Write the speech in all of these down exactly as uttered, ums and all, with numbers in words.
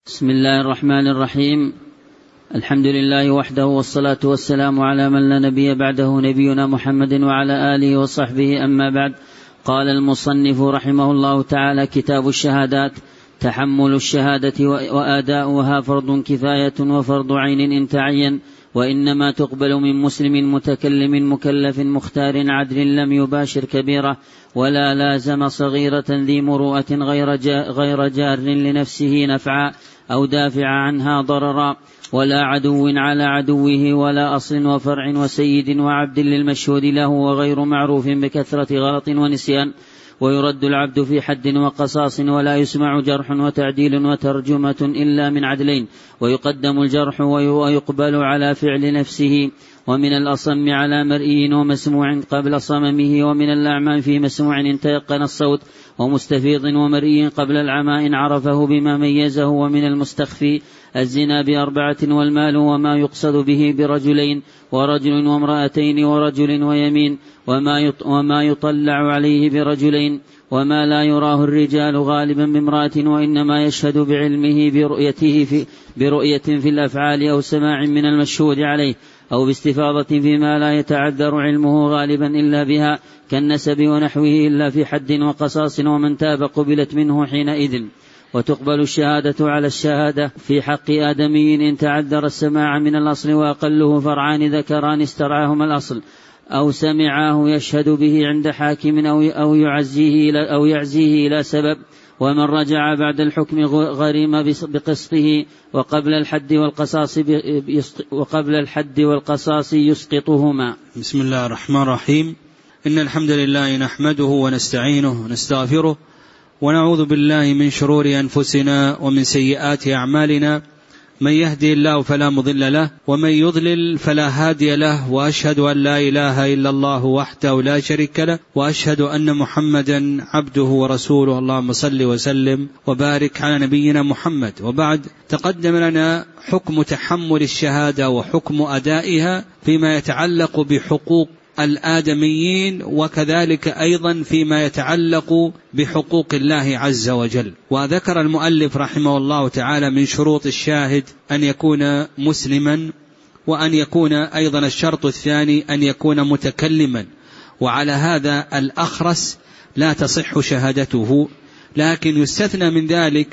بسم الله الرحمن الرحيم. الحمد لله وحده والصلاة والسلام على من لا نبي بعده نبينا محمد وعلى آله وصحبه. أما بعد، قال المصنف رحمه الله تعالى: كتاب الشهادات. تحمل الشهادة وآداؤها فرض كفاية وفرض عين إن تعين، وإنما تقبل من مسلم متكلم مكلف مختار عدل لم يباشر كبيرة ولا لازم صغيرة ذي مروءة غير, جا غير جار لنفسه نفعا أو دافع عنها ضررا، ولا عدو على عدوه، ولا أصل وفرع وسيد وعبد للمشهود له وغير معروف بكثرة غلط ونسيان. ويرد العبد في حد وقصاص، ولا يسمع جرح وتعديل وترجمة إلا من عدلين، ويقدم الجرح ويقبل على فعل نفسه، ومن الأصم على مرئي ومسموع قبل صممه، ومن الأعمى في مسموع إن تيقن الصوت، ومستفيض ومرئي قبل العمى إن عرفه بما ميزه، ومن المستخفي الزنا بأربعة والمال وما يقصد به برجلين ورجل وامرأتين ورجل ويمين، وما وما يطلع عليه برجلين، وما لا يراه الرجال غالبا بامرأة، وإنما يشهد بعلمه برؤيته في, برؤية في الأفعال أو سماع من المشهود عليه، أو باستفاضة فيما لا يتعذر علمه غالبا إلا بها كالنسب ونحوه إلا في حد وقصاص، ومن تاب قبلت منه حينئذ. وتقبل الشهادة على الشهادة في حق آدمي إن تعذر السماع من الأصل، وأقله فرعان ذكران استرعاهما الأصل أو سمعاه يشهد به عند حاكم أو يعزيه أو يعزيه إلى سبب، ومن رجع بعد الحكم غرم بقسطه، وقبل الحد والقصاص وقبل الحد والقصاص يسقطهما. بسم الله الرحمن الرحيم. إن الحمد لله نحمده ونستعينه ونستغفره، ونعوذ بالله من شرور أنفسنا ومن سيئات أعمالنا، من يهدي الله فلا مضل له ومن يضلل فلا هادي له، وأشهد أن لا إله إلا الله وحده لا شريك له، وأشهد أن محمدا عبده ورسوله. اللهم صل وسلم وبارك على نبينا محمد. وبعد، تقدم لنا حكم تحمل الشهادة وحكم أدائها فيما يتعلق بحقوق الآدميين، وكذلك أيضا فيما يتعلق بحقوق الله عز وجل. وذكر المؤلف رحمه الله تعالى من شروط الشاهد أن يكون مسلما، وأن يكون أيضا الشرط الثاني أن يكون متكلما، وعلى هذا الأخرس لا تصح شهادته، لكن يستثنى من ذلك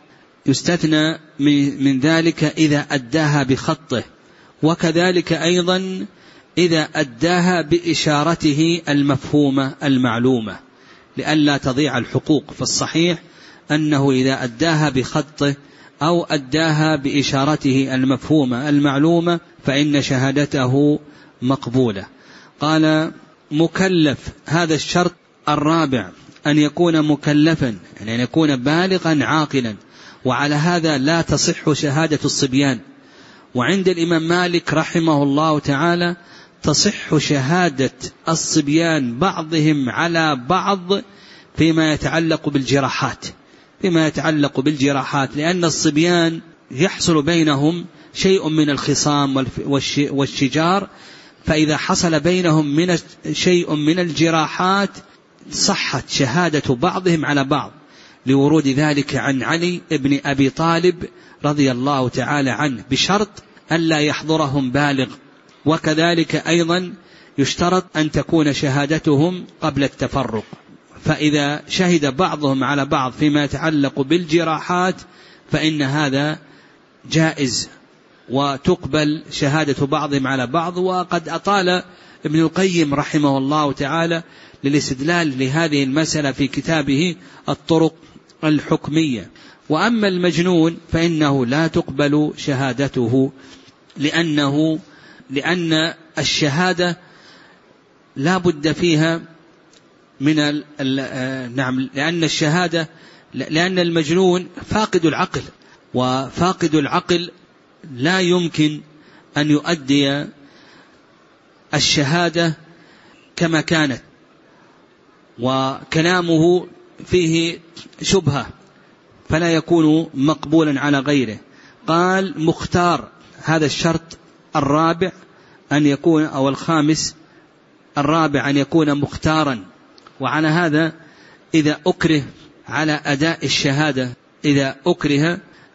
يستثنى من ذلك إذا أداها بخطه، وكذلك أيضا إذا أداها بإشارته المفهومة المعلومة لئلا تضيع الحقوق. فالصحيح أنه إذا أداها بخطه أو أداها بإشارته المفهومة المعلومة فإن شهادته مقبولة. قال: مكلف، هذا الشرط الرابع، أن يكون مكلفا، يعني أن يكون بالغا عاقلا، وعلى هذا لا تصح شهادة الصبيان. وعند الإمام مالك رحمه الله تعالى تصح شهادة الصبيان بعضهم على بعض فيما يتعلق بالجراحات فيما يتعلق بالجراحات لأن الصبيان يحصل بينهم شيء من الخصام والشجار، فإذا حصل بينهم من شيء من الجراحات صحت شهادة بعضهم على بعض، لورود ذلك عن علي بن أبي طالب رضي الله تعالى عنه، بشرط ألا يحضرهم بالغ. وكذلك أيضا يشترط أن تكون شهادتهم قبل التفرق، فإذا شهد بعضهم على بعض فيما يتعلق بالجراحات فإن هذا جائز وتقبل شهادة بعضهم على بعض. وقد أطال ابن القيم رحمه الله تعالى للاستدلال لهذه المسألة في كتابه الطرق الحكمية. وأما المجنون فإنه لا تقبل شهادته، لأنه لأن الشهادة لا بد فيها من ال ال نعم لأن الشهادة لأن المجنون فاقد العقل، وفاقد العقل لا يمكن أن يؤدي الشهادة كما كانت، وكلامه فيه شبهة فلا يكون مقبولا على غيره. قال: مختار، هذا الشرط الرابع أن يكون أو الخامس الرابع أن يكون مختارا. وعلى هذا إذا أكره على أداء الشهادة إذا أكره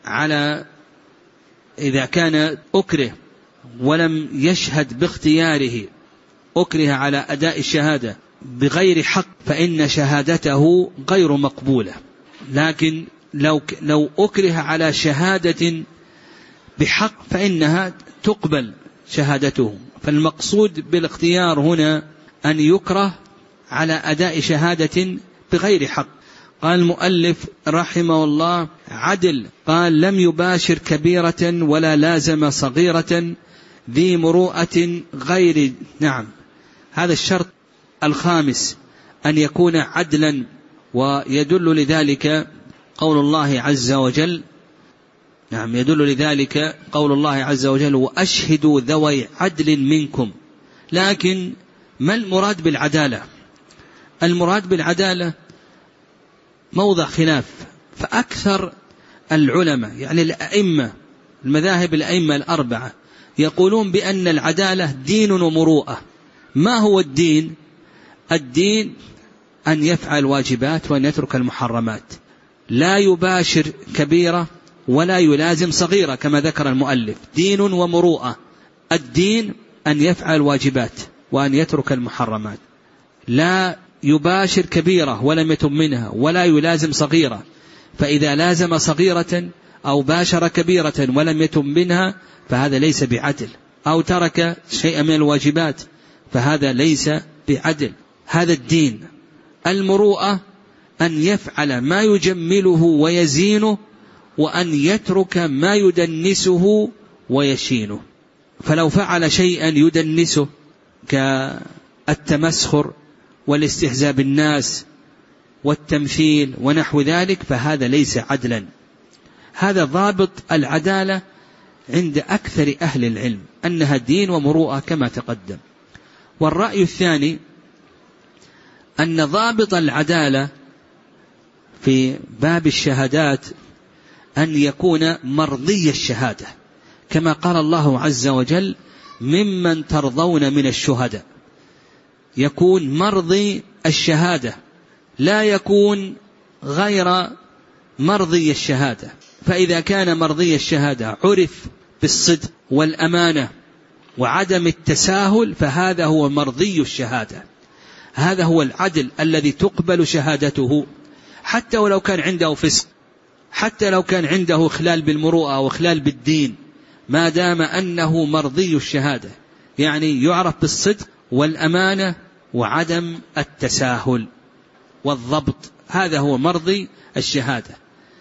على إذا كان أكره ولم يشهد باختياره، أكره على أداء الشهادة بغير حق، فإن شهادته غير مقبولة. لكن لو لو أكره على شهادة بحق فإنها تقبل شهادته. فالمقصود بالاختيار هنا أن يكره على أداء شهادة بغير حق. قال المؤلف رحمه الله: عدل. قال: لم يباشر كبيرة ولا لازم صغيرة ذي مروءة غير. نعم، هذا الشرط الخامس أن يكون عدلا، ويدل لذلك قول الله عز وجل. نعم، يدل لذلك قول الله عز وجل: وأشهدوا ذوي عدل منكم. لكن ما المراد بالعدالة؟ المراد بالعدالة موضع خلاف، فأكثر العلماء يعني الأئمة المذاهب الأئمة الأربعة يقولون بأن العدالة دين ومروءة. ما هو الدين؟ الدين أن يفعل الواجبات وأن يترك المحرمات، لا يباشر كبيرة ولا يلازم صغيرة كما ذكر المؤلف. دين ومروءة. الدين أن يفعل الواجبات وأن يترك المحرمات، لا يباشر كبيرة ولم يتم منها ولا يلازم صغيرة. فإذا لازم صغيرة أو باشر كبيرة ولم يتم منها فهذا ليس بعدل، أو ترك شيئا من الواجبات فهذا ليس بعدل. هذا الدين. المروءة أن يفعل ما يجمله ويزينه، وأن يترك ما يدنسه ويشينه. فلو فعل شيئا يدنسه كالتمسخر والاستهزاء بالناس والتمثيل ونحو ذلك فهذا ليس عدلا. هذا ضابط العدالة عند أكثر أهل العلم، أنها دين ومروءة كما تقدم. والرأي الثاني أن ضابط العدالة في باب الشهادات أن يكون مرضي الشهادة، كما قال الله عز وجل: ممن ترضون من الشهداء. يكون مرضي الشهادة، لا يكون غير مرضي الشهادة. فإذا كان مرضي الشهادة عرف بالصدق والأمانة وعدم التساهل فهذا هو مرضي الشهادة. هذا هو العدل الذي تقبل شهادته، حتى ولو كان عنده فسق، حتى لو كان عنده خلال بالمروءة أو خلال بالدين، ما دام أنه مرضي الشهادة، يعني يعرف بالصدق والأمانة وعدم التساهل والضبط، هذا هو مرضي الشهادة.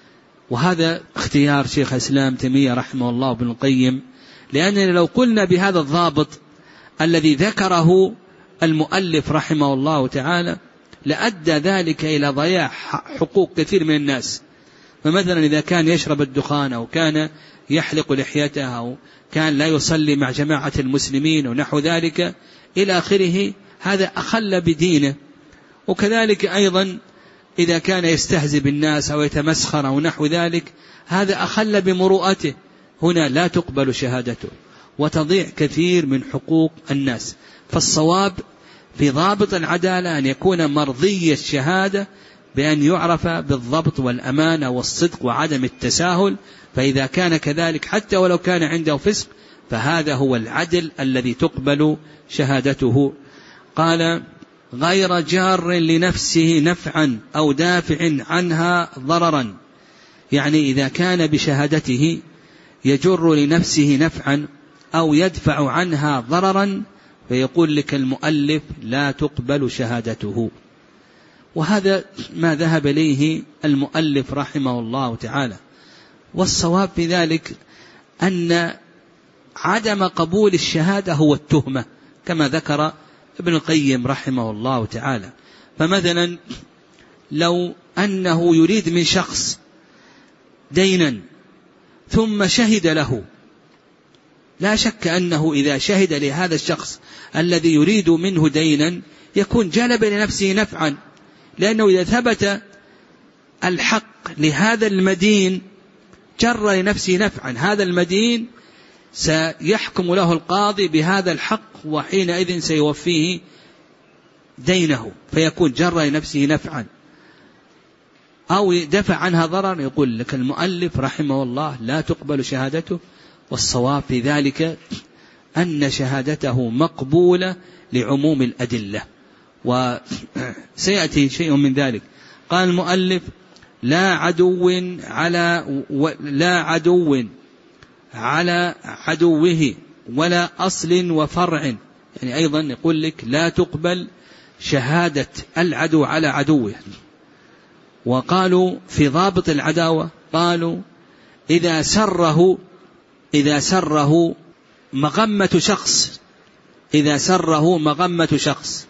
وهذا اختيار شيخ الإسلام تيمية رحمه الله وابن القيم، لأننا لو قلنا بهذا الضابط الذي ذكره المؤلف رحمه الله تعالى لأدى ذلك إلى ضياع حقوق كثير من الناس. فمثلا إذا كان يشرب الدخان أو كان يحلق لحيته أو كان لا يصلي مع جماعة المسلمين ونحو ذلك إلى آخره، هذا أخل بدينه. وكذلك أيضا إذا كان يستهزئ بالناس أو يتمسخر أو نحو ذلك، هذا أخل بمروءته، هنا لا تقبل شهادته وتضيع كثير من حقوق الناس. فالصواب في ضابط العدالة أن يكون مرضي الشهادة بأن يعرف بالضبط والأمانة والصدق وعدم التساهل. فإذا كان كذلك حتى ولو كان عنده فسق فهذا هو العدل الذي تقبل شهادته. قال: غير جار لنفسه نفعا أو دافع عنها ضررا. يعني إذا كان بشهادته يجر لنفسه نفعا أو يدفع عنها ضررا فيقول لك المؤلف لا تقبل شهادته. وهذا ما ذهب إليه المؤلف رحمه الله تعالى. والصواب في ذلك أن عدم قبول الشهادة هو التهمة، كما ذكر ابن القيم رحمه الله تعالى. فمثلا لو أنه يريد من شخص دينا ثم شهد له، لا شك أنه إذا شهد لهذا الشخص الذي يريد منه دينا يكون جلب لنفسه نفعا، لأنه إذا ثبت الحق لهذا المدين جر لنفسه نفعا. هذا المدين سيحكم له القاضي بهذا الحق وحينئذ سيوفيه دينه، فيكون جر لنفسه نفعا. أو دفع عنها ضرر، يقول لك المؤلف رحمه الله لا تقبل شهادته، والصواب في ذلك أن شهادته مقبولة لعموم الأدلة، وسيأتي شيء من ذلك. قال المؤلف لا عدو على لا عدو على عدوه ولا أصل وفرع، يعني أيضا يقول لك لا تقبل شهادة العدو على عدوه. وقالوا في ضابط العداوة، قالوا إذا سره إذا سره مغمة شخص إذا سره مغمة شخص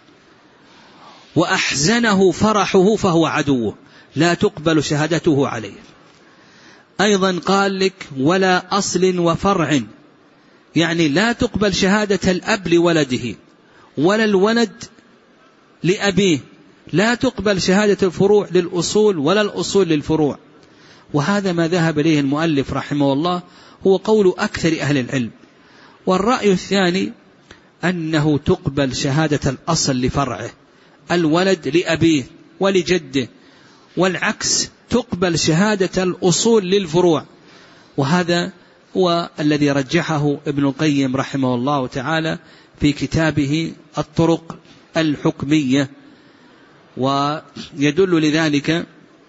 وأحزنه فرحه فهو عدوه، لا تقبل شهادته عليه. أيضا قال لك ولا أصل وفرع، يعني لا تقبل شهادة الأب لولده ولا الولد لأبيه، لا تقبل شهادة الفروع للأصول ولا الأصول للفروع. وهذا ما ذهب إليه المؤلف رحمه الله، هو قول أكثر أهل العلم. والرأي الثاني أنه تقبل شهادة الأصل لفرعه، الولد لأبيه ولجده، والعكس تقبل شهادة الأصول للفروع. وهذا هو الذي رجحه ابن القيم رحمه الله تعالى في كتابه الطرق الحكمية. ويدل لذلك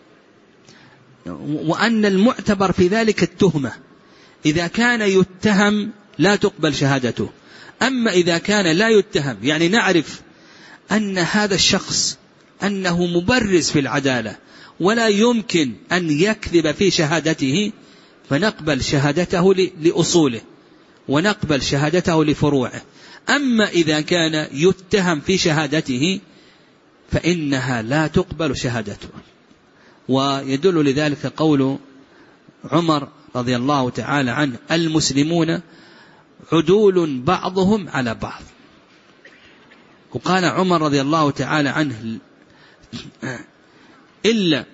وأن المعتبر في ذلك التهمة، إذا كان يتهم لا تقبل شهادته، أما إذا كان لا يتهم، يعني نعرف أن هذا الشخص أنه مبرز في العدالة ولا يمكن أن يكذب في شهادته، فنقبل شهادته لأصوله ونقبل شهادته لفروعه. أما إذا كان يتهم في شهادته فإنها لا تقبل شهادته. ويدل لذلك قول عمر رضي الله تعالى عنه المسلمون عدول بعضهم على بعض. وقال عمر رضي الله تعالى عنه إلا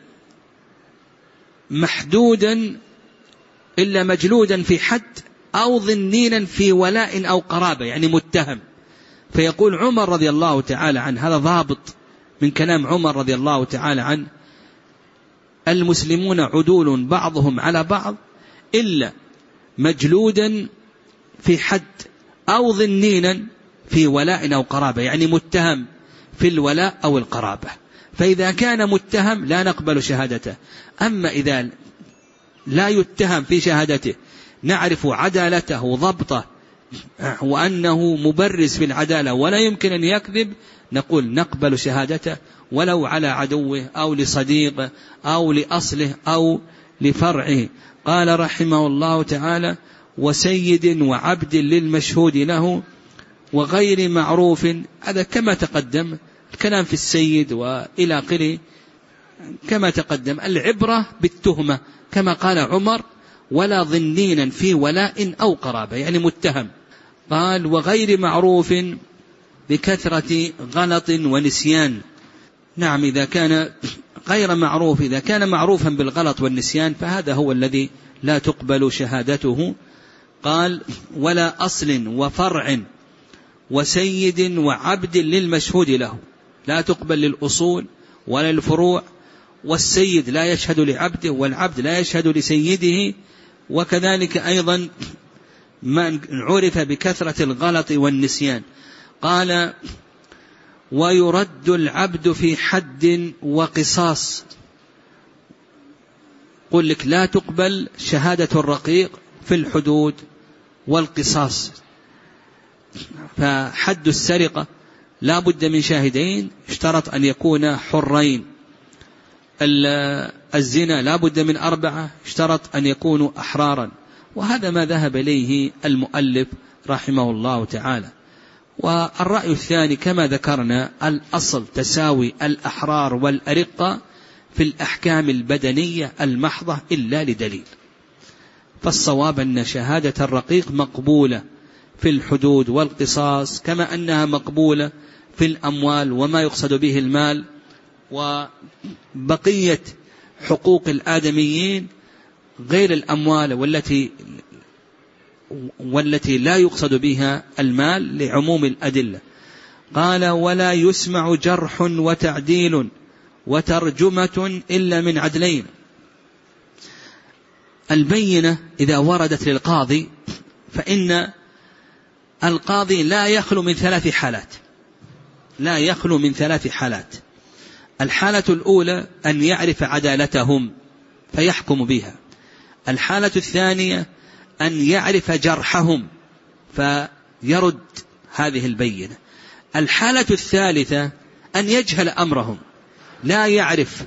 محدودا إلا مجلودا في حد أو ظنينا في ولاء أو قرابة، يعني متهم. فيقول عمر رضي الله تعالى عنه، هذا ضابط من كلام عمر رضي الله تعالى عنه، المسلمون عدول بعضهم على بعض إلا مجلودا في حد أو ظنينا في ولاء أو قرابة، يعني متهم في الولاء أو القرابة. فإذا كان متهم لا نقبل شهادته. أما إذا لا يتهم في شهادته، نعرف عدالته وضبطه وأنه مبرز في العدالة ولا يمكن أن يكذب، نقول نقبل شهادته ولو على عدوه أو لصديقه أو لأصله أو لفرعه. قال رحمه الله تعالى وسيد وعبد للمشهود له وغير معروف. هذا كما تقدم الكلام في السيد وإلى آخره كما تقدم. العبرة بالتهمة كما قال عمر ولا ظنينا في ولاء أو قرابة، يعني متهم. قال وغير معروف بكثرة غلط ونسيان. نعم، إذا كان غير معروف، إذا كان معروفا بالغلط والنسيان فهذا هو الذي لا تقبل شهادته. قال ولا أصل وفرع وسيد وعبد للمشهود له، لا تقبل للأصول ولا الفروع، والسيد لا يشهد لعبده والعبد لا يشهد لسيده. وكذلك أيضا من عرف بكثرة الغلط والنسيان. قال ويرد العبد في حد وقصاص. قل لك لا تقبل شهادة الرقيق في الحدود والقصاص. فحد السرقة لا بد من شاهدين، اشترط أن يكون حرين. الزنا لا بد من أربعة، اشترط أن يكونوا أحرارا. وهذا ما ذهب إليه المؤلف رحمه الله تعالى. والرأي الثاني كما ذكرنا، الأصل تساوي الأحرار والأرقة في الأحكام البدنية المحضة إلا لدليل. فالصواب أن شهادة الرقيق مقبولة في الحدود والقصاص، كما أنها مقبولة في الأموال وما يقصد به المال، وبقية حقوق الآدميين غير الأموال والتي والتي لا يقصد بها المال لعموم الأدلة. قال ولا يسمع جرح وتعديل وترجمة إلا من عدلين. البينة إذا وردت للقاضي فإن القاضي لا يخلو من ثلاث حالات لا يخلو من ثلاث حالات. الحالة الأولى أن يعرف عدالتهم فيحكم بها. الحالة الثانية أن يعرف جرحهم فيرد هذه البينة. الحالة الثالثة أن يجهل أمرهم، لا يعرف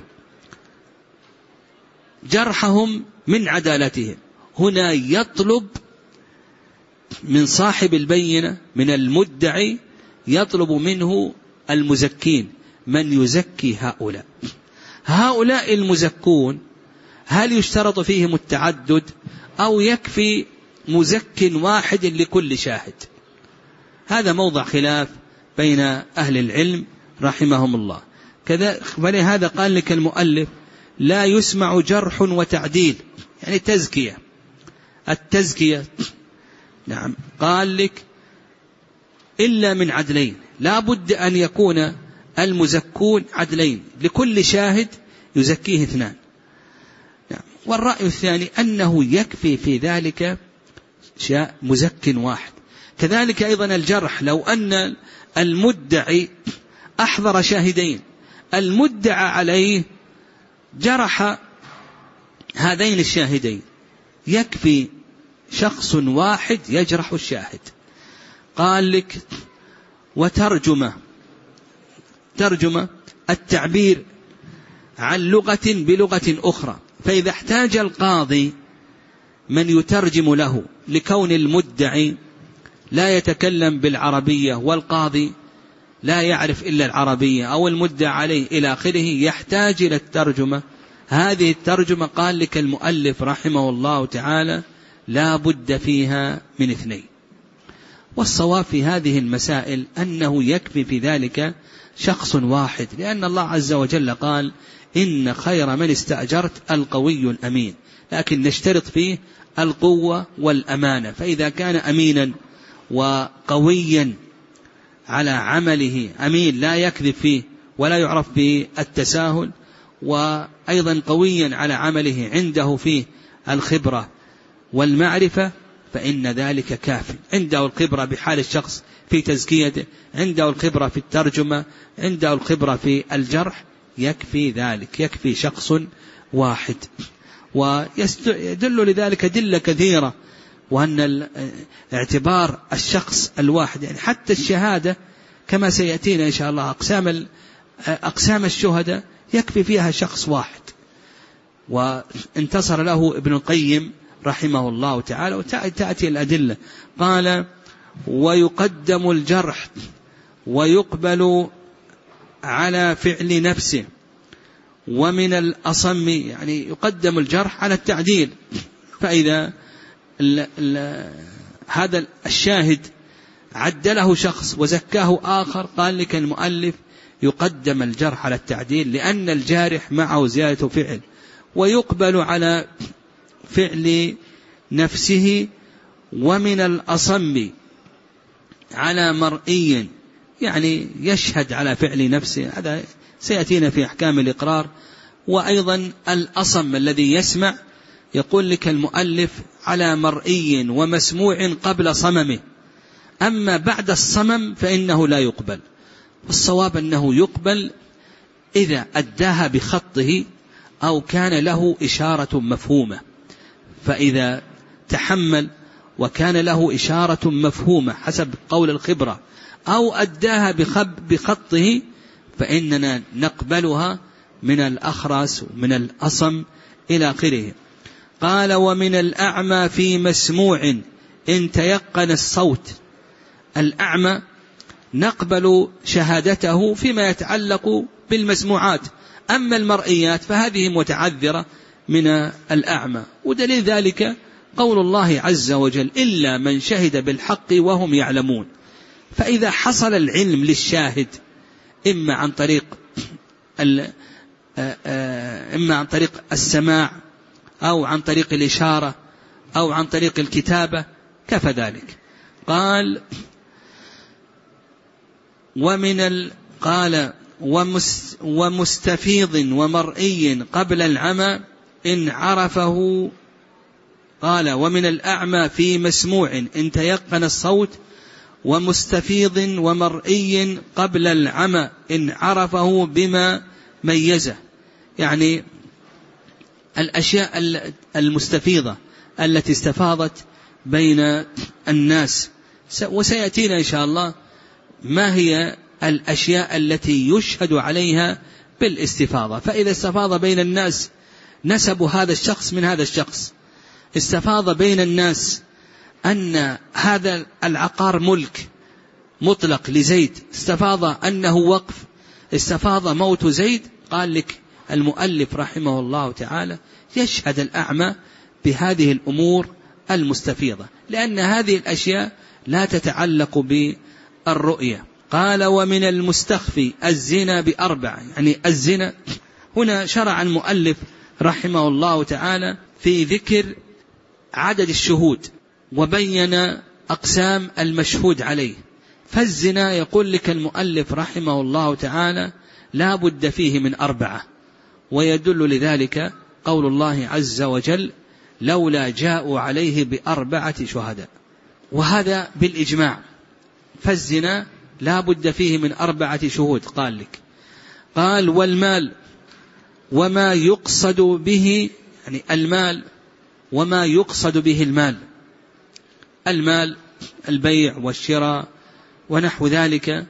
جرحهم من عدالتهم. هنا يطلب من صاحب البينة، من المدعي، يطلب منه المزكين، من يزكي هؤلاء. هؤلاء المزكون هل يشترط فيهم التعدد أو يكفي مزك واحد لكل شاهد؟ هذا موضع خلاف بين أهل العلم رحمهم الله. كذا فلهذا قال لك المؤلف لا يسمع جرح وتعديل، يعني تزكية. التزكية نعم قال لك إلا من عدلين، لا بد أن يكون المزكون عدلين، لكل شاهد يزكيه اثنان. نعم. والرأي الثاني أنه يكفي في ذلك مزك واحد. كذلك أيضا الجرح، لو أن المدعي أحضر شاهدين، المدعى عليه جرح هذين الشاهدين، يكفي شخص واحد يجرح الشاهد. قال لك وترجمة، ترجمة التعبير عن لغة بلغة أخرى، فإذا احتاج القاضي من يترجم له لكون المدعي لا يتكلم بالعربية والقاضي لا يعرف إلا العربية أو المدعى عليه إلى آخره، يحتاج إلى الترجمة. هذه الترجمة قال لك المؤلف رحمه الله تعالى لا بد فيها من اثنين. والصواب في هذه المسائل أنه يكفي في ذلك شخص واحد، لأن الله عز وجل قال إن خير من استأجرت القوي الأمين، لكن نشترط فيه القوة والأمانة. فإذا كان أمينا وقويا على عمله، أمين لا يكذب فيه ولا يعرف بالتساهل، وأيضا قويا على عمله عنده فيه الخبرة والمعرفة، فإن ذلك كافٍ. عنده الخبرة بحال الشخص في تزكيته، عنده الخبرة في الترجمة، عنده الخبرة في الجرح، يكفي ذلك، يكفي شخص واحد. ويدل لذلك دلة كثيرة، وأن اعتبار الشخص الواحد، يعني حتى الشهادة كما سيأتينا إن شاء الله، أقسام أقسام الشهداء يكفي فيها شخص واحد. وانتصر له ابن القيم رحمه الله تعالى، وتأتي الأدلة. قال ويقدم الجرح ويقبل على فعل نفسه ومن الأصم، يعني يقدم الجرح على التعديل. فإذا ال ال هذا الشاهد عدله شخص وزكاه آخر، قال لك المؤلف يقدم الجرح على التعديل، لأن الجارح معه زيادة فعل. ويقبل على فعل نفسه ومن الأصم على مرئي، يعني يشهد على فعل نفسه، هذا سيأتينا في أحكام الإقرار. وأيضا الأصم الذي يسمع، يقول لك المؤلف على مرئي ومسموع قبل صممه، أما بعد الصمم فإنه لا يقبل. والصواب أنه يقبل إذا أداها بخطه أو كان له إشارة مفهومة. فإذا تحمل وكان له إشارة مفهومة حسب قول الخبرة أو أداها بخطه فإننا نقبلها من الأخرس ومن الأصم إلى آخره. قال ومن الأعمى في مسموع إن تيقن الصوت. الأعمى نقبل شهادته فيما يتعلق بالمسموعات، أما المرئيات فهذه متعذرة من الأعمى. ودليل ذلك قول الله عز وجل إلا من شهد بالحق وهم يعلمون. فإذا حصل العلم للشاهد إما عن طريق إما عن طريق السماع أو عن طريق الإشارة أو عن طريق الكتابة كفى ذلك. قال ومن ال... قال ومستفيض ومرئي قبل العمى إن عرفه. قال ومن الأعمى في مسموع إن تيقن الصوت، ومستفيض ومرئي قبل العمى إن عرفه بما ميزه. يعني الأشياء المستفيضة التي استفاضت بين الناس، وسيأتينا إن شاء الله ما هي الأشياء التي يشهد عليها بالاستفاضة. فإذا استفاض بين الناس نسب هذا الشخص من هذا الشخص، استفاض بين الناس أن هذا العقار ملك مطلق لزيد، استفاض أنه وقف، استفاض موت زيد، قال لك المؤلف رحمه الله تعالى يشهد الأعمى بهذه الأمور المستفيضة، لأن هذه الأشياء لا تتعلق بالرؤية. قال ومن المستخفي الزنا بأربع، يعني الزنا هنا شرع المؤلف رحمه الله تعالى في ذكر عدد الشهود، وبين أقسام المشهود عليه. فالزنا يقول لك المؤلف رحمه الله تعالى لا بد فيه من أربعة، ويدل لذلك قول الله عز وجل لولا جاءوا عليه بأربعة شهداء، وهذا بالإجماع. فالزنا لا بد فيه من أربعة شهود. قال لك قال والمال وما يقصد به، يعني المال وما يقصد به المال، المال البيع والشراء ونحو ذلك،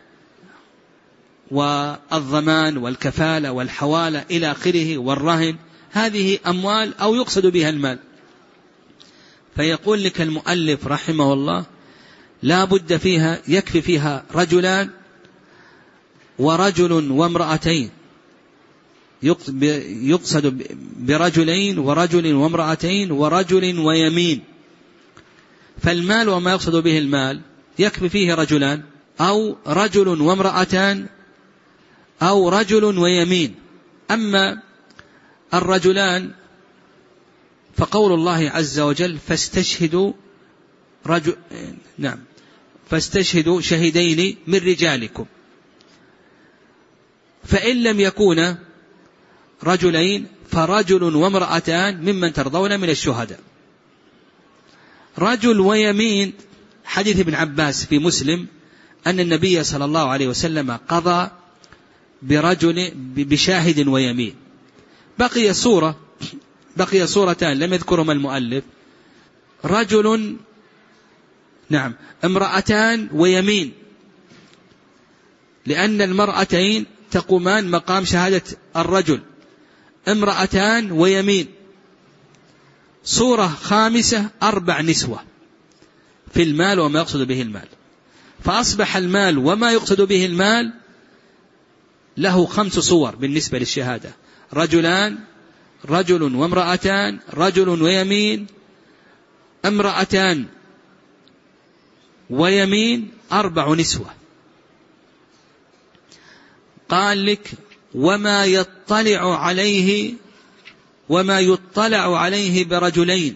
والضمان والكفالة والحوالة إلى آخره والرهن، هذه أموال أو يقصد بها المال. فيقول لك المؤلف رحمه الله لا بد فيها، يكفي فيها رجلان ورجل وامرأتين، يقصد برجلين ورجل وامرأتين ورجل ويمين. فالمال وما يقصد به المال يكفي فيه رجلان أو رجل وامرأتان أو رجل ويمين. أما الرجلان فقول الله عز وجل فاستشهدوا رجل نعم فاستشهدوا شهيدين من رجالكم، فإن لم يكونا رجلين فرجل وامرأتان ممن ترضون من الشهداء. رجل ويمين، حديث ابن عباس في مسلم أن النبي صلى الله عليه وسلم قضى برجل بشاهد ويمين. بقي صورة بقي صورتان لم يذكرهما المؤلف، رجل نعم امرأتان ويمين، لأن المرأتين تقومان مقام شهادة الرجل، امرأتان ويمين. صورة خامسة أربع نسوة في المال وما يقصد به المال، فأصبح المال وما يقصد به المال له خمس صور بالنسبة للشهادة: رجلان، رجل وامرأتان، رجل ويمين، امرأتان ويمين، أربع نسوة. قال لك وما يطلع عليه وما يطلع عليه برجلين،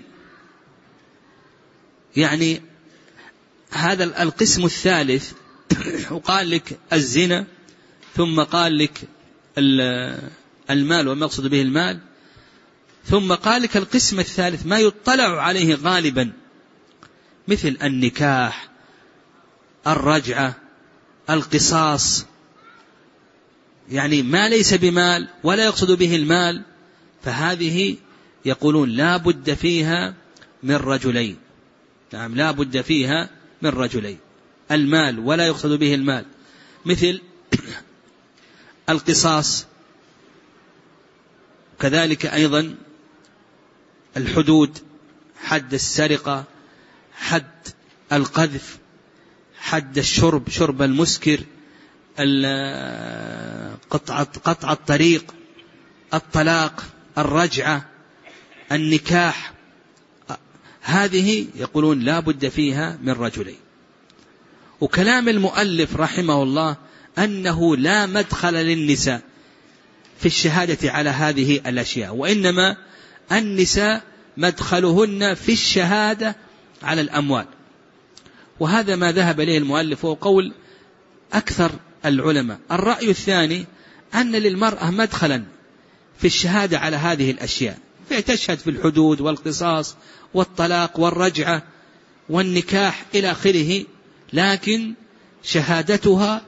يعني هذا القسم الثالث. وقال لك الزنا، ثم قال لك المال وما يقصد به المال، ثم قال لك القسم الثالث ما يطلع عليه غالبا، مثل النكاح، الرجعة، القصاص، يعني ما ليس بمال ولا يقصد به المال، فهذه يقولون لا بد فيها من رجلين. نعم لا بد فيها من رجلين. المال ولا يقصد به المال، مثل القصاص، كذلك أيضا الحدود، حد السرقة، حد القذف، حد الشرب، شرب المسكر، قطع قطع الطريق، الطلاق، الرجعة، النكاح، هذه يقولون لا بد فيها من رجلين. وكلام المؤلف رحمه الله أنه لا مدخل للنساء في الشهادة على هذه الأشياء، وإنما النساء مدخلهن في الشهادة على الأموال. وهذا ما ذهب إليه المؤلف، وقول أكثر العلماء. الرأي الثاني أن للمرأة مدخلا في الشهادة على هذه الأشياء، فتشهد في الحدود والقصاص والطلاق والرجعة والنكاح إلى آخره، لكن شهادتها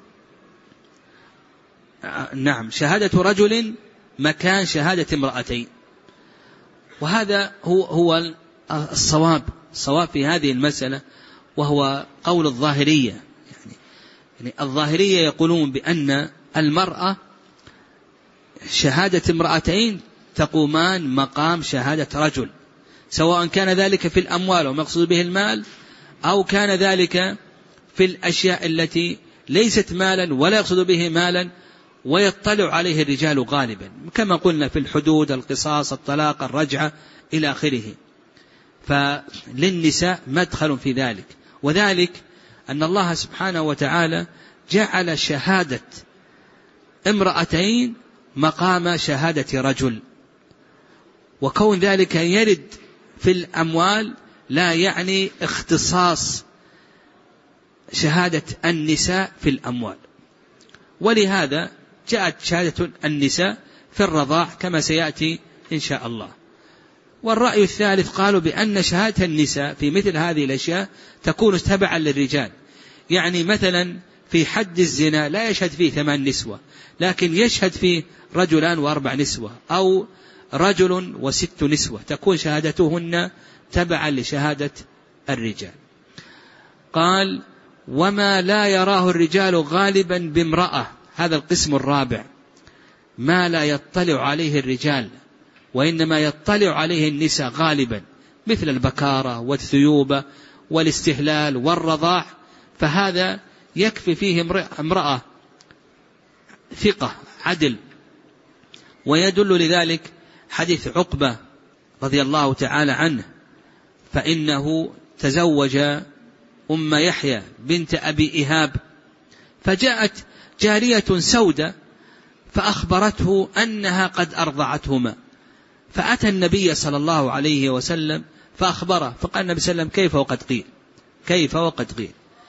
نعم شهادة رجل مكان شهادة امرأتين. وهذا هو هو الصواب الصواب في هذه المسألة، وهو قول الظاهرية. يعني, يعني الظاهرية يقولون بأن المرأة شهادة امرأتين تقومان مقام شهادة رجل، سواء كان ذلك في الأموال ومقصود به المال، أو كان ذلك في الأشياء التي ليست مالا ولا يقصد به مالا ويطلع عليه الرجال غالبا، كما قلنا في الحدود القصاص الطلاق الرجعة إلى آخره. فللنساء مدخل في ذلك، وذلك أن الله سبحانه وتعالى جعل شهادة امرأتين مقام شهادة رجل، وكون ذلك يرد في الأموال لا يعني اختصاص شهادة النساء في الأموال. ولهذا جاءت شهادة النساء في الرضاع كما سيأتي إن شاء الله. والرأي الثالث قالوا بأن شهادة النساء في مثل هذه الأشياء تكون تبعا للرجال، يعني مثلا في حد الزنا لا يشهد فيه ثمان نسوة، لكن يشهد فيه رجلان وأربع نسوة، أو رجل وست نسوة، تكون شهادتهن تبعا لشهادة الرجال. قال وما لا يراه الرجال غالبا بامرأة، هذا القسم الرابع، ما لا يطلع عليه الرجال وإنما يطلع عليه النساء غالبا، مثل البكارة والثيوبة والاستهلال والرضاع، فهذا يكفي فيه امرأة ثقة عدل. ويدل لذلك حديث عقبة رضي الله تعالى عنه، فإنه تزوج أم يحيى بنت أبي إيهاب، فجاءت جارية سودة فأخبرته أنها قد أرضعتهما، فأتى النبي صلى الله عليه وسلم فأخبره، فقال النبي صلى الله عليه وسلم كيف وقد قيل كيف وقد قيل.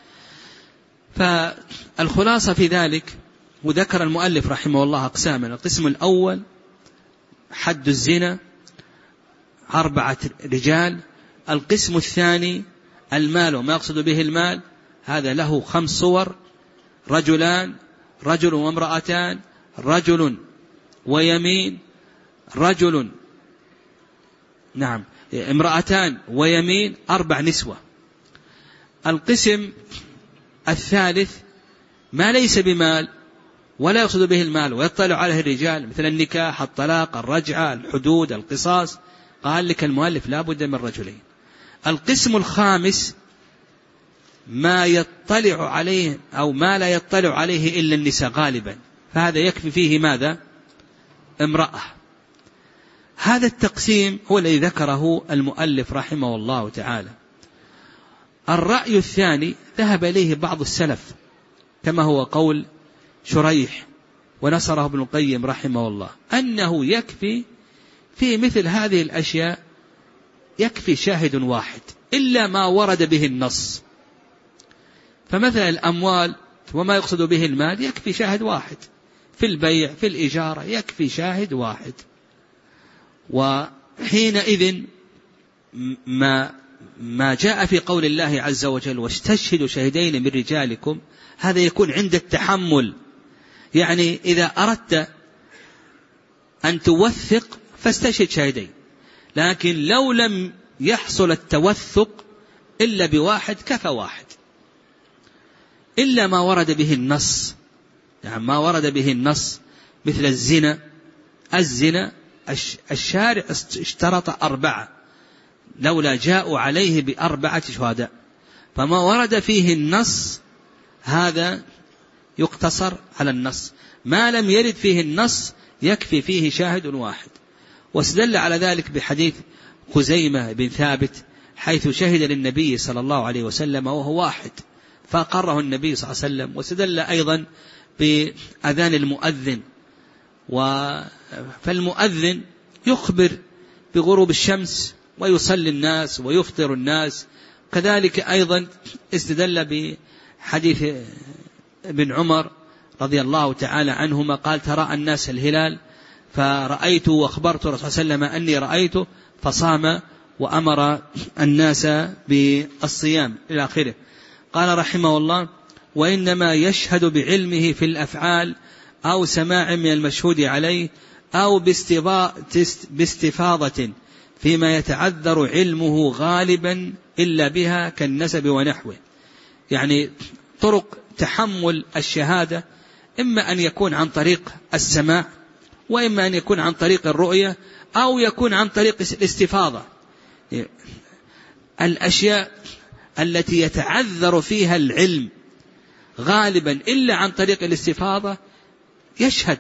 فالخلاصة في ذلك، وذكر المؤلف رحمه الله أقساما: القسم الأول حد الزنا أربعة رجال، القسم الثاني المال وما يقصد به المال، هذا له خمس صور: رجلان، رجل وامرأتان، رجل ويمين، رجل نعم امرأتان ويمين، أربع نسوة. القسم الثالث ما ليس بمال ولا يقصد به المال ويطلع عليه الرجال، مثل النكاح الطلاق الرجعة الحدود القصاص، قال لك المؤلف لا بد من رجلين. القسم الخامس ما يطلع عليه أو ما لا يطلع عليه إلا النساء غالبا، فهذا يكفي فيه ماذا؟ امرأة. هذا التقسيم هو الذي ذكره المؤلف رحمه الله تعالى. الرأي الثاني ذهب إليه بعض السلف كما هو قول شريح ونصره ابن القيم رحمه الله، أنه يكفي في مثل هذه الأشياء يكفي شاهد واحد إلا ما ورد به النص. فمثلا الأموال وما يقصد به المال يكفي شاهد واحد، في البيع في الإجارة يكفي شاهد واحد. وحينئذ ما ما جاء في قول الله عز وجل واستشهدوا شهدين من رجالكم، هذا يكون عند التحمل، يعني إذا أردت أن توثق فاستشهد شهدين، لكن لو لم يحصل التوثق إلا بواحد كفى واحد، إلا ما ورد به النص. يعني ما ورد به النص مثل الزنا، الزنا الشارع اشترط أربعة لولا جاءوا عليه بأربعة شهداء، فما ورد فيه النص هذا يقتصر على النص، ما لم يرد فيه النص يكفي فيه شاهد واحد. واستدل على ذلك بحديث خزيمة بن ثابت حيث شهد للنبي صلى الله عليه وسلم وهو واحد فأقره النبي صلى الله عليه وسلم. واستدل أيضا بأذان المؤذن، فالمؤذن يخبر بغروب الشمس ويصلي الناس ويفطر الناس. كذلك أيضا استدل بحديث بن عمر رضي الله تعالى عنهما قال ترى الناس الهلال فرأيت وأخبرت الرسول صلى الله عليه وسلم أني رأيته فصام وأمر الناس بالصيام إلى آخره. قال رحمه الله وإنما يشهد بعلمه في الأفعال أو سماع من المشهود عليه أو باستفاضة فيما يتعذر علمه غالبا إلا بها كالنسب ونحوه. يعني طرق تحمل الشهادة إما أن يكون عن طريق السماع، وإما أن يكون عن طريق الرؤية، أو يكون عن طريق الاستفاضة. الأشياء التي يتعذر فيها العلم غالبا إلا عن طريق الاستفاضة يشهد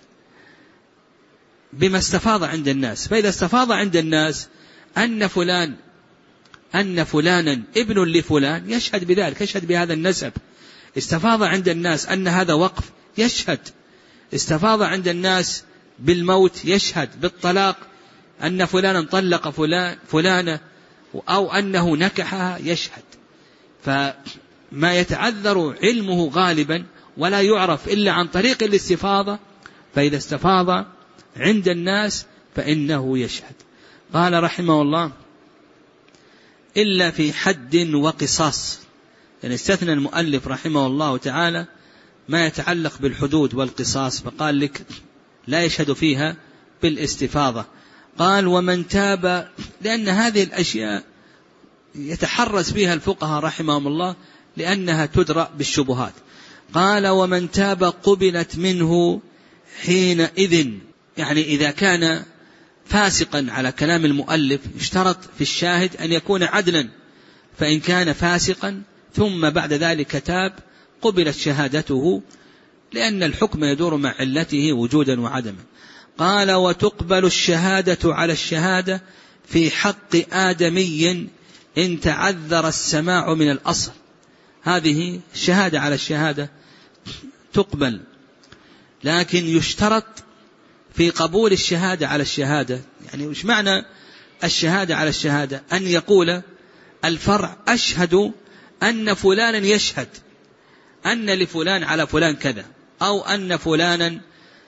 بما استفاض عند الناس. فإذا استفاض عند الناس أن فلان أن فلانا ابن لفلان يشهد بذلك، يشهد بهذا النسب. استفاض عند الناس أن هذا وقف يشهد. استفاض عند الناس بالموت يشهد. بالطلاق أن فلانا طلق فلان فلانة أو أنه نكحها يشهد. فما يتعذر علمه غالبا ولا يعرف إلا عن طريق الاستفاضة، فإذا استفاض عند الناس فإنه يشهد. قال رحمه الله إلا في حد وقصاص، يعني استثنى المؤلف رحمه الله تعالى ما يتعلق بالحدود والقصاص، فقال لك لا يشهد فيها بالاستفاضة. قال ومن تاب، لأن هذه الأشياء يتحرز فيها الفقهاء رحمهم الله لأنها تدرأ بالشبهات. قال ومن تاب قبلت منه حينئذ، يعني إذا كان فاسقا على كلام المؤلف اشترط في الشاهد أن يكون عدلا، فإن كان فاسقا ثم بعد ذلك تاب قبلت شهادته، لأن الحكم يدور مع علته وجودا وعدما. قال وتقبل الشهادة على الشهادة في حق آدمي إن تعذر السماع من الأصل. هذه الشهادة على الشهادة تقبل، لكن يشترط في قبول الشهادة على الشهادة. يعني وش معنى الشهادة على الشهادة؟ أن يقول الفرع أشهد أن فلانا يشهد أن لفلان على فلان كذا، أو أن فلانا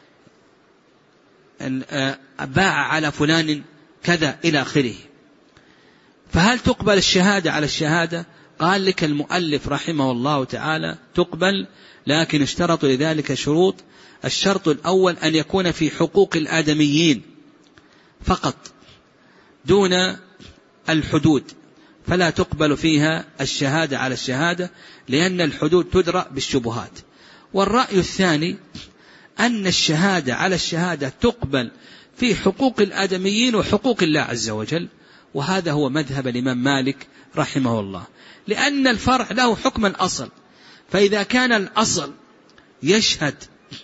باع على فلان كذا إلى آخره. فهل تقبل الشهادة على الشهادة؟ قال لك المؤلف رحمه الله تعالى تقبل، لكن اشترطوا لذلك شروط. الشرط الأول أن يكون في حقوق الآدميين فقط دون الحدود، فلا تقبل فيها الشهادة على الشهادة لأن الحدود تدرأ بالشبهات. والرأي الثاني أن الشهادة على الشهادة تقبل في حقوق الآدميين وحقوق الله عز وجل، وهذا هو مذهب الإمام مالك رحمه الله، لأن الفرع له حكم الأصل. فإذا كان الأصل يشهد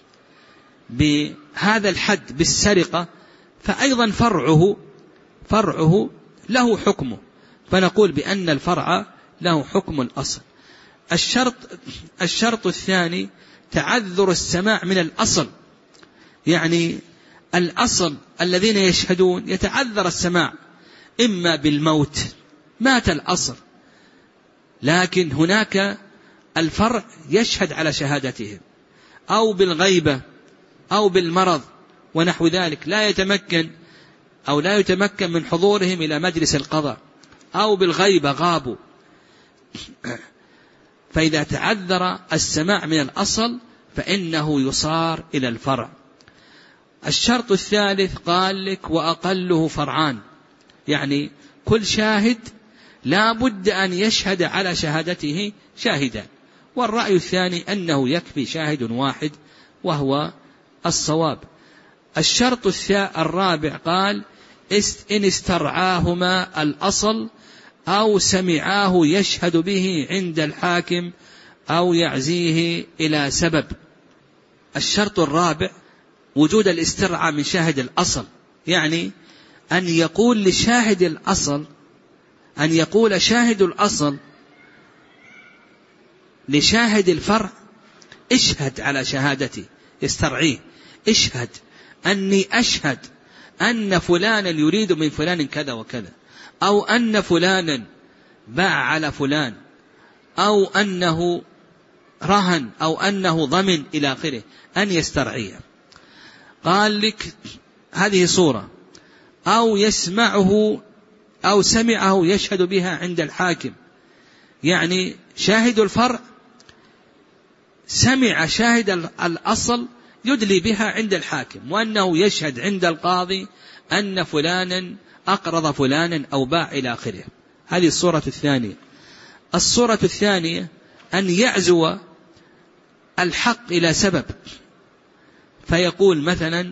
بهذا الحد بالسرقة، فأيضا فرعه فرعه له حكمه، فنقول بأن الفرع له حكم الأصل. الشرط الشرط الثاني تعذر السماع من الأصل، يعني الأصل الذين يشهدون يتعذر السماع إما بالموت، مات الأصل، لكن هناك الفرع يشهد على شهادتهم، أو بالغيبة أو بالمرض ونحو ذلك، لا يتمكن أو لا يتمكن من حضورهم إلى مجلس القضاء، أو بالغيبة غابوا. فإذا تعذر السماع من الأصل فإنه يصار إلى الفرع. الشرط الثالث قال لك وأقله فرعان، يعني كل شاهد لا بد أن يشهد على شهادته شاهدا. والرأي الثاني أنه يكفي شاهد واحد وهو الصواب. الشرط الرابع قال إن استرعاهما الأصل أو سمعاه يشهد به عند الحاكم أو يعزيه إلى سبب. الشرط الرابع وجود الاسترعاء من شاهد الأصل، يعني أن يقول لشاهد الأصل أن يقول شاهد الأصل لشاهد الفرع اشهد على شهادتي، يسترعيه، اشهد أني أشهد أن فلانا يريد من فلان كذا وكذا، أو أن فلانا باع على فلان، أو أنه رهن أو أنه ضمن إلى آخره أن يسترعيه. قال لك هذه صورة، أو يسمعه أو سمعه يشهد بها عند الحاكم، يعني شاهد الفرع سمع شاهد الأصل يدلي بها عند الحاكم، وأنه يشهد عند القاضي أن فلانا أقرض فلانا أو باع إلى آخره. هذه الصورة الثانية. الصورة الثانية أن يعزو الحق إلى سبب، فيقول مثلا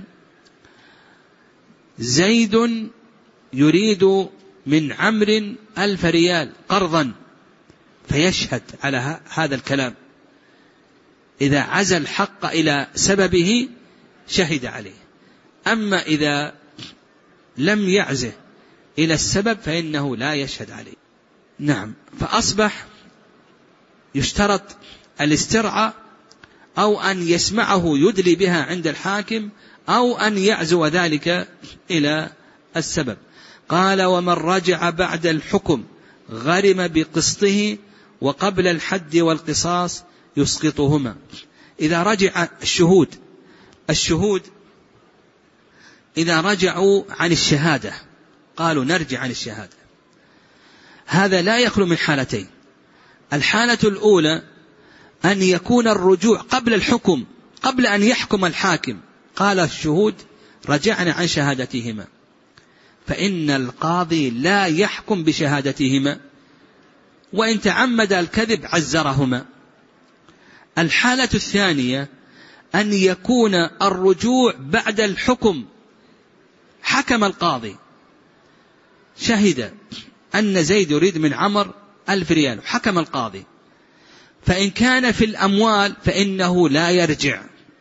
زيد يريد من عمرو ألف ريال قرضا، فيشهد على هذا الكلام. إذا عزى الحق إلى سببه شهد عليه، أما إذا لم يعزه إلى السبب فإنه لا يشهد عليه. نعم. فأصبح يشترط الاسترعاء، أو أن يسمعه يدلي بها عند الحاكم، أو أن يعزو ذلك إلى السبب. قال ومن رجع بعد الحكم غرم بقسطه وقبل الحد والقصاص يسقطهما. إذا رجع الشهود الشهود إذا رجعوا عن الشهادة، قالوا نرجع عن الشهادة، هذا لا يخلو من حالتين. الحالة الأولى أن يكون الرجوع قبل الحكم، قبل أن يحكم الحاكم، قال الشهود رجعنا عن شهادتهما، فإن القاضي لا يحكم بشهادتهما، وإن تعمد الكذب عزرهما. الحالة الثانية أن يكون الرجوع بعد الحكم، حكم القاضي شهد أن زيد يريد من عمر ألف ريال، حكم القاضي، فإن كان في الأموال فإنه لا يرجع.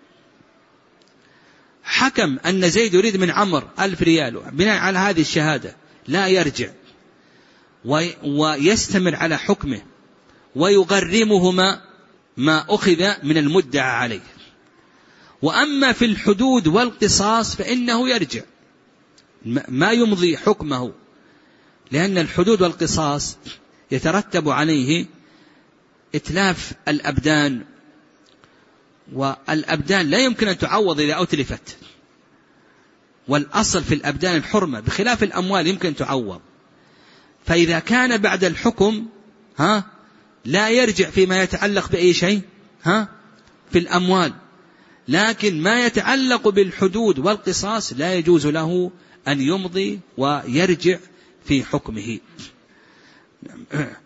حكم أن زيد يريد من عمر ألف ريال بناء على هذه الشهادة، لا يرجع ويستمر على حكمه ويغرمهما ما أخذ من المدعى عليه. وأما في الحدود والقصاص فإنه يرجع، ما يمضي حكمه، لأن الحدود والقصاص يترتب عليه إتلاف الأبدان، والأبدان لا يمكن أن تعوض إذا أتلفت، والأصل في الأبدان الحرمة، بخلاف الأموال يمكن أن تعوض. فإذا كان بعد الحكم ها لا يرجع فيما يتعلق بأي شيء ها في الأموال، لكن ما يتعلق بالحدود والقصاص لا يجوز له أن يمضي ويرجع في حكمه.